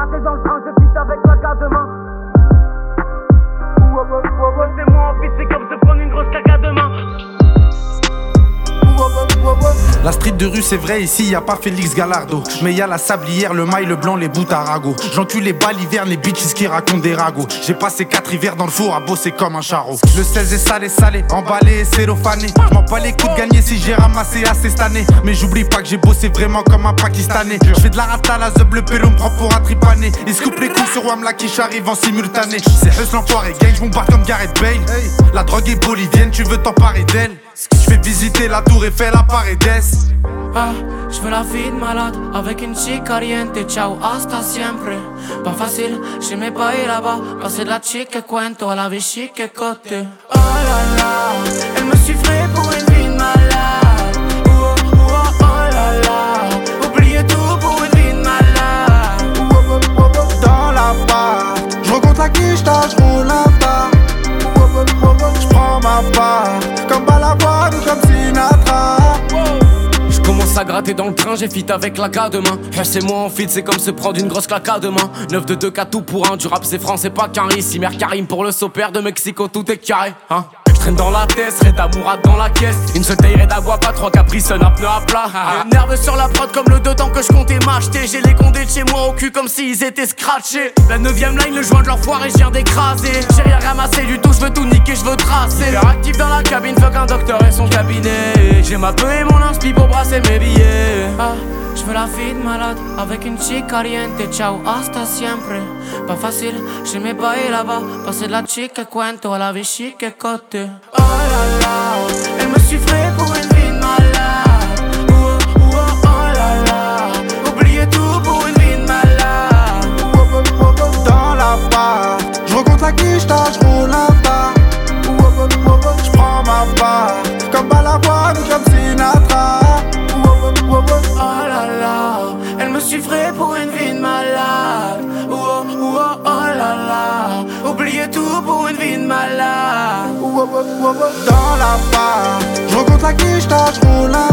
raté dans le train, je vite avec la gare demain. C'est moi en vite, c'est comme se prendre une grosse caca demain. La street de rue c'est vrai, ici y a pas Félix Gallardo. Mais y a la sablière, le mail, le blanc, les bouts à ragot. J'encule les balles hiverne, les bitches qui racontent des ragots. J'ai passé 4 hivers dans le four à bosser comme un charreau. Le 16 est salé, emballé et cellophané. J'm'en bats les coups de gagner si j'ai ramassé assez cette année. Mais j'oublie pas que j'ai bossé vraiment comme un Pakistanais. J'fais de la rata, la zeub, le pélo me prend pour un tripané. Ils se coupent les coups sur Wamla qui j'arrive en simultané. C'est Hus l'enfoiré, gang, j'bombarde comme Gareth Bale. La drogue est bolivienne, tu veux t'emparer d'elle. J'fais visiter la tour Eiffel à Paredes. Ah, je veux la vie de malade avec une chick caliente, ciao, hasta siempre. Pas facile, je m'ai pas ir là-bas, passer de la chick que cuento à la vie chic et côté. Oh là là, elle me suivrait pour une vie de malade. Oh oh oh oh là là, oubliez tout pour une vie de malade. Oh oh oh oh dans la part, je rencontre la quicheta, je roule un pas. Oh oh oh oh oh, je prends ma part, comme Balavoine ou comme Sinatra. Commence à gratter dans le train, j'ai fit avec la gars demain. C'est moi en fit, c'est comme se prendre une grosse claque à demain. 9 de 2 cas tout pour un, du rap c'est français pas qu'un riz. Mère Karim pour le sopère de Mexico, tout est carré, hein. J'traîne dans la tête, Red Amoura dans la caisse. Une seule taille Red Agua, pas 3 caprices, un pneu à plat. Nerveux sur la prod comme le 2 temps que je comptais m'acheter. J'ai les condés de chez moi au cul comme s'ils étaient scratchés. La 9ème line, le joint de l'enfoiré, je viens d'écraser. J'ai rien ramassé du tout, je veux tout niquer, je veux tracer. Hyper actif dans la cabine, fuck un docteur et son cabinet. J'ai ma peu et mon inspi pour brasser mes billets. Ah, je veux la vie de malade avec une chick caliente, ciao, hasta siempre. Pas facile, je m'ai pas ir là-bas, passer de la chick que cuento à la vie chic et côté. Oh là là, elle me suivrait pour une vie de malade. Oh oh oh oh là là, oubliez tout pour une vie de malade. Oh oh oh oh dans la part, je rencontre la quicheta, je roule un pas. Oh oh oh oh oh, je prends ma part, comme Balavoine ou comme Sinatra. Oh oh oh oh oh, oh là là, elle me suivrait pour une vie de malade. Oh oh oh oh là là, oubliez tout pour une vie de malade. oh oh oh oh dans la part, je rencontre la quicheta, je roule un